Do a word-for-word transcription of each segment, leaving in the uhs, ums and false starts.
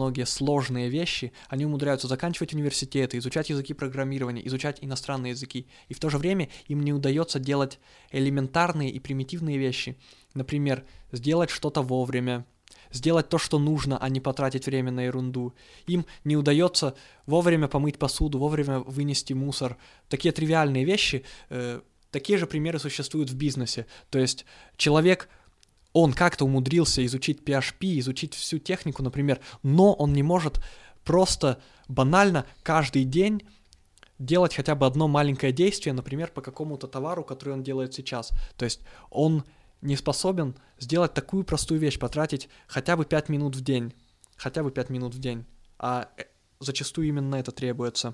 многие сложные вещи, они умудряются заканчивать университеты, изучать языки программирования, изучать иностранные языки, и в то же время им не удается делать элементарные и примитивные вещи. Например, сделать что-то вовремя, сделать то, что нужно, а не потратить время на ерунду. Им не удается вовремя помыть посуду, вовремя вынести мусор. Такие тривиальные вещи, э, такие же примеры существуют в бизнесе. То есть человек, он как-то умудрился изучить пи эйч пи, изучить всю технику, например, но он не может просто банально каждый день делать хотя бы одно маленькое действие, например, по какому-то товару, который он делает сейчас. То есть он не способен сделать такую простую вещь, потратить хотя бы пять минут в день, хотя бы пять минут в день, а зачастую именно это требуется.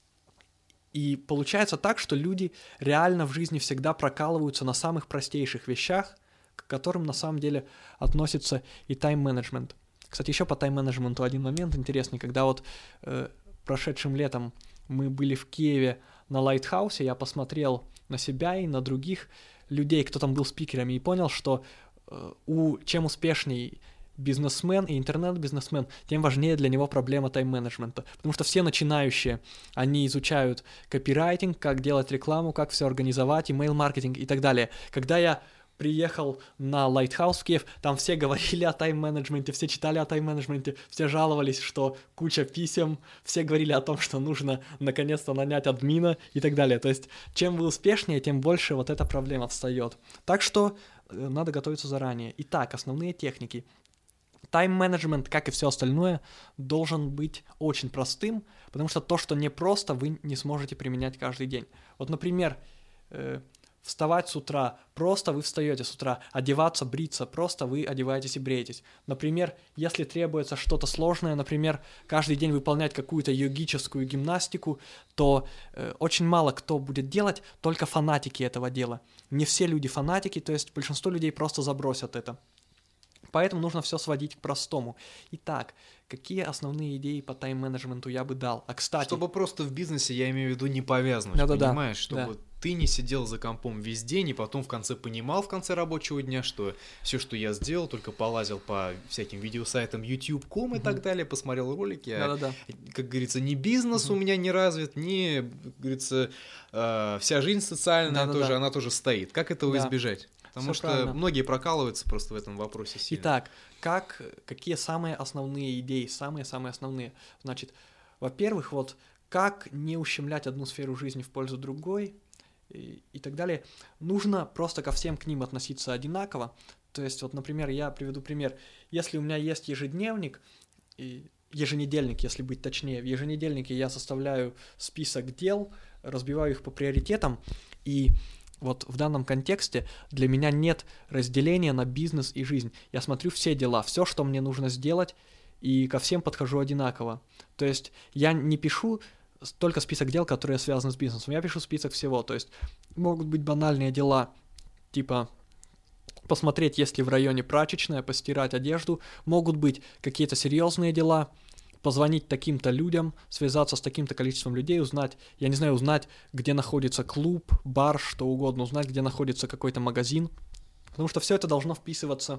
И получается так, что люди реально в жизни всегда прокалываются на самых простейших вещах, к которым на самом деле относится и тайм-менеджмент. Кстати, еще по тайм-менеджменту один момент интересный, когда вот э, прошедшим летом мы были в Киеве на Лайтхаусе, я посмотрел на себя и на других людей, кто там был спикерами, и понял, что э, у, чем успешней бизнесмен и интернет-бизнесмен, тем важнее для него проблема тайм-менеджмента. Потому что все начинающие, они изучают копирайтинг, как делать рекламу, как все организовать, имейл-маркетинг и так далее. Когда я приехал на Lighthouse в Киев, там все говорили о тайм-менеджменте, все читали о тайм-менеджменте, все жаловались, что куча писем, все говорили о том, что нужно наконец-то нанять админа и так далее. То есть, чем вы успешнее, тем больше вот эта проблема встает. Так что э, надо готовиться заранее. Итак, основные техники. Тайм-менеджмент, как и все остальное, должен быть очень простым, потому что то, что непросто, вы не сможете применять каждый день. Вот, например, э, вставать с утра, просто вы встаете с утра, одеваться, бриться, просто вы одеваетесь и бреетесь. Например, если требуется что-то сложное, например, каждый день выполнять какую-то йогическую гимнастику, то э, очень мало кто будет делать, только фанатики этого дела. Не все люди фанатики, то есть большинство людей просто забросят это. Поэтому нужно все сводить к простому. Итак, какие основные идеи по тайм-менеджменту я бы дал? А, кстати... Чтобы просто в бизнесе, я имею в виду, не повязывать, Да-да-да. понимаешь? Чтобы Да. ты не сидел за компом весь день, и потом в конце понимал, в конце рабочего дня, что все, что я сделал, только полазил по всяким видеосайтам ютуб точка ком и Мгм. так далее, посмотрел ролики. Да-да-да. А, как говорится, ни бизнес Мгм. у меня не развит, ни, как говорится, э, вся жизнь социальная Да-да-да. тоже, она тоже стоит. Как этого Да. избежать? Потому Всё что правильно. многие прокалываются просто в этом вопросе сильно. Итак, как, какие самые основные идеи, самые-самые основные? Значит, во-первых, вот как не ущемлять одну сферу жизни в пользу другой и, и так далее. Нужно просто ко всем к ним относиться одинаково. То есть, вот, например, я приведу пример. Если у меня есть ежедневник, и еженедельник, если быть точнее, в еженедельнике я составляю список дел, разбиваю их по приоритетам, и вот в данном контексте для меня нет разделения на бизнес и жизнь. Я смотрю все дела, все, что мне нужно сделать, и ко всем подхожу одинаково. То есть я не пишу только список дел, которые связаны с бизнесом, я пишу список всего. То есть могут быть банальные дела, типа посмотреть, есть ли в районе прачечная, постирать одежду, могут быть какие-то серьезные дела, позвонить таким-то людям, связаться с таким-то количеством людей, узнать, я не знаю, узнать, где находится клуб, бар, что угодно, узнать, где находится какой-то магазин, потому что все это должно вписываться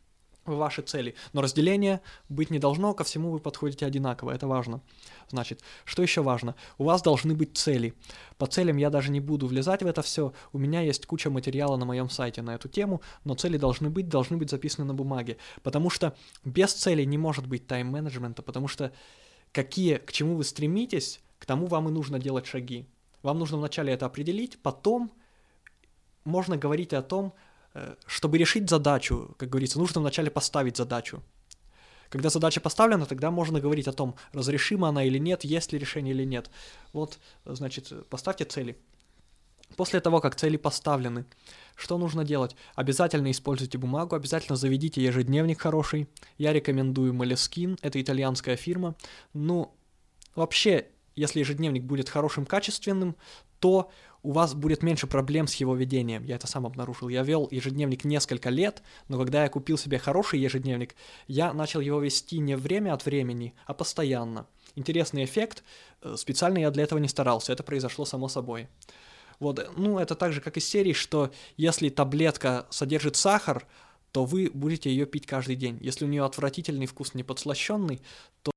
в ваши цели. Но разделение быть не должно, ко всему вы подходите одинаково, это важно. Значит, что еще важно? У вас должны быть цели. По целям я даже не буду влезать в это все, у меня есть куча материала на моем сайте на эту тему, но цели должны быть, должны быть записаны на бумаге, потому что без целей не может быть тайм-менеджмента, потому что какие, к чему вы стремитесь, к тому вам и нужно делать шаги. Вам нужно вначале это определить, потом можно говорить о том, чтобы решить задачу, как говорится, нужно вначале поставить задачу. Когда задача поставлена, тогда можно говорить о том, разрешима она или нет, есть ли решение или нет. Вот, значит, поставьте цели. После того, как цели поставлены, что нужно делать? Обязательно используйте бумагу, обязательно заведите ежедневник хороший. Я рекомендую Moleskine, это итальянская фирма. Ну, вообще, если ежедневник будет хорошим, качественным, то у вас будет меньше проблем с его ведением. Я это сам обнаружил. Я вел ежедневник несколько лет, но когда я купил себе хороший ежедневник, я начал его вести не время от времени, а постоянно. Интересный эффект. Специально я для этого не старался. Это произошло само собой. Вот, ну, это так же, как из серии, что если таблетка содержит сахар, то вы будете ее пить каждый день. Если у нее отвратительный вкус, не подслащенный, то